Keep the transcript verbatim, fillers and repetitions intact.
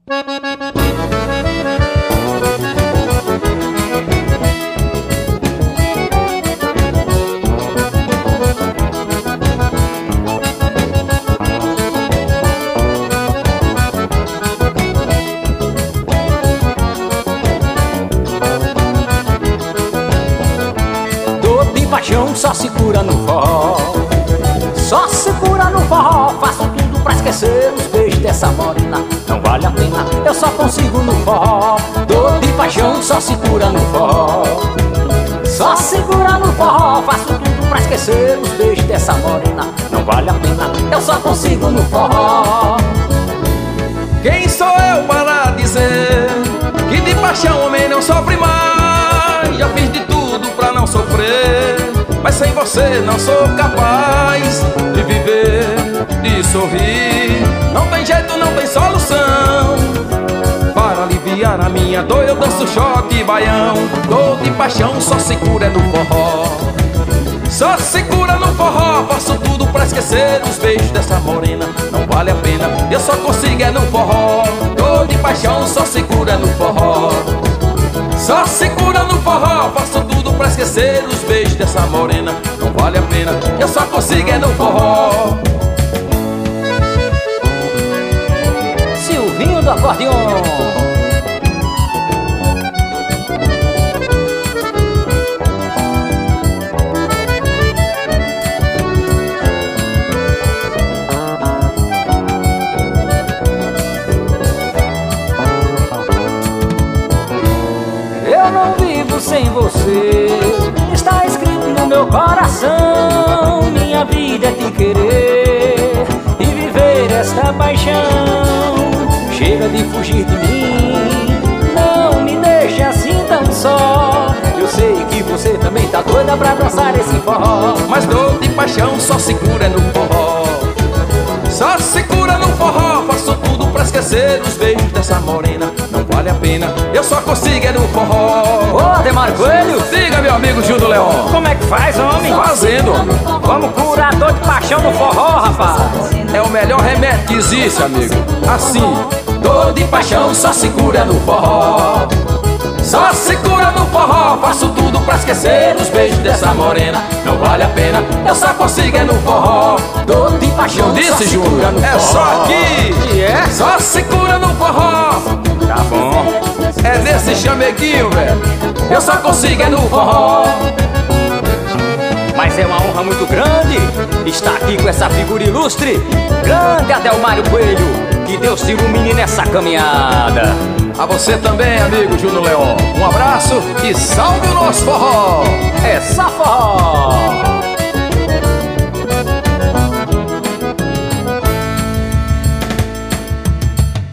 Paixão só se cura no forró, só se cura no forró. Faço tudo pra esquecer os beijos dessa morena, não vale a pena, eu só consigo no forró. Dor de paixão só se cura no forró, só se cura no forró. Faço tudo pra esquecer os beijos dessa morena, não vale a pena, eu só consigo no forró. Quem sou eu para dizer que de paixão homem não sofre mais? Já fiz de tudo pra não sofrer, mas sem você não sou capaz de viver, de sorrir. Não tem jeito, não tem solução. Para aliviar a minha dor eu danço choque e baião. Dor de paixão só se cura no forró, só se cura no forró. Faço tudo pra esquecer os beijos dessa morena, não vale a pena, eu só consigo é no forró. Dor de paixão só se cura no forró, só se cura no forró. Faço tudo pra esquecer os beijos dessa morena, não vale a pena, eu só consigo é no forró. Silvinho do acordeon. Eu não vivo sem você, está escrito no meu coração. Minha vida é te querer e viver esta paixão. Chega de fugir de mim, não me deixe assim tão só. Eu sei que você também tá doida pra dançar esse forró, mas dor de paixão só se cura no forró, só se cura no forró. Faço tudo pra esquecer os beijos dessa morena, não vale a pena, eu só consigo é no forró. Ô, Ademar Coelho, diga, meu amigo Gil do Leão. Como é que faz, homem? Fazendo. Vamos curar dor de paixão no forró, rapaz. É o melhor remédio que existe, amigo. Assim, dor de paixão só se cura no forró, só se cura no forró. Faço tudo pra esquecer os beijos dessa morena, não vale a pena, eu só consigo é no forró. Dor de paixão disse Júnior, é só aqui, e é? Só se cura no forró. Tá bom. É desse chameguinho, velho, eu só consigo é no forró. Mas é uma honra muito grande estar aqui com essa figura ilustre, grande Adelmário Coelho. Que Deus te ilumine nessa caminhada. A você também, amigo Júnior Leão. Um abraço e salve o nosso forró. É só forró.